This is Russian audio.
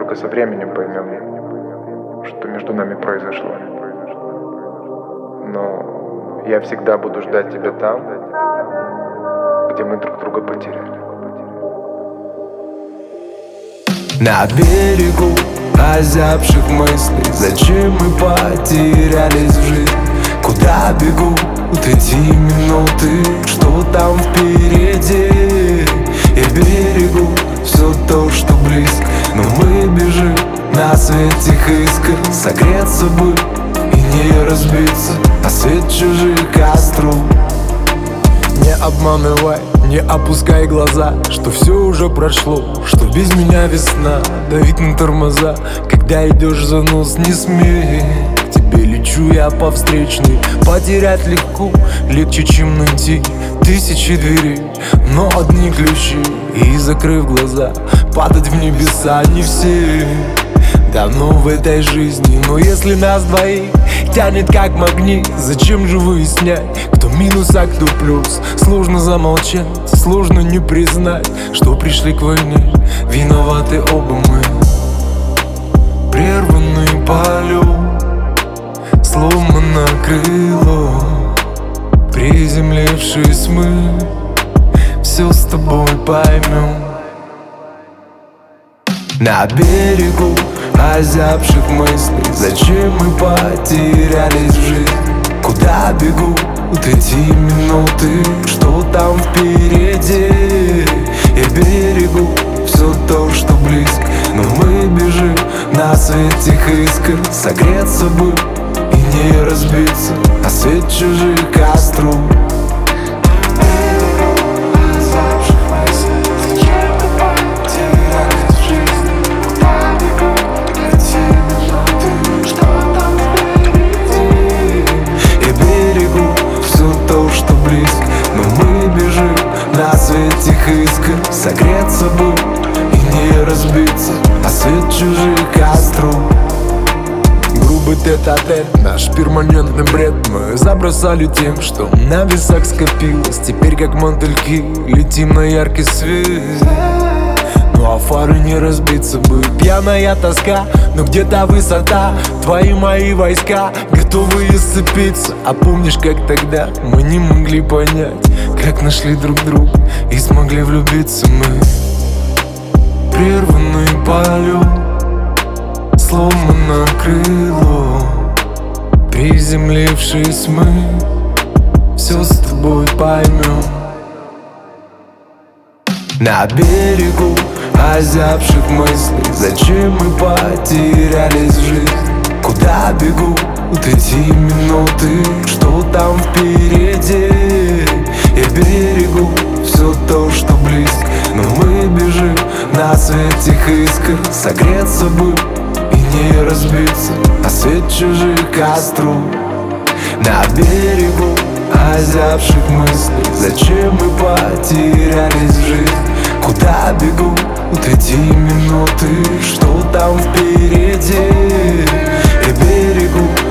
только со временем поймем, что между нами произошло. Но я всегда буду ждать тебя там, где мы друг друга потеряли. На берегу озябших мыслей, зачем мы потерялись в жизни? Куда бегут эти минуты, что там впереди? Я берегу все то, что близко, но мы бежим на свете искр. Согреться бы и не разбиться о свет чужих костров. Не обманывай, не опускай глаза, что все уже прошло, что без меня весна. Давить на тормоза, когда идешь за нос, не смей. К тебе лечу я по встречной. Потерять легко, легче, чем найти тысячи дверей, но одни ключи. И закрыв глаза, падать в небеса не все. Давно в этой жизни, но если нас двоих тянет как магнит, зачем же выяснять, кто минус, а кто плюс? Сложно замолчать, сложно не признать, что пришли к войне, виноваты оба мы. Прерванный полет, сломано крыло, приземлившись мы, все с тобой поймем. На берегу озябших мыслей, зачем мы потерялись в жизни? Куда бегут эти минуты, что там впереди? Я берегу все то, что близко, но мы бежим на свете искр. Согреться бы и не разбиться о свет чужих костров. На свете искр, согреться бы и не разбиться о свет чужих костров. Грубый тет-а-тет, наш перманентный бред. Мы забросали тем, что на весах скопилось. Теперь как мотыльки летим на яркий свет. Ну а фары не разбиться бы. Пьяная тоска, но где-то высота. Твои мои войска, готовые сцепиться. А помнишь, как тогда мы не могли понять, как нашли друг друга и смогли влюбиться мы? Прерванный полет, сломано крыло, приземлившись мы, все с тобой поймем. На берегу озябших мыслей, зачем мы потерялись в жизни? Куда бегут эти минуты, что там впереди? Я берегу все то, что близко, но мы бежим на свете искр. Согреться бы и не разбиться о свет чужих костров. На берегу озябших мыслей, зачем мы потерялись в жизни? Куда бегут эти минуты, что там впереди? Я берегу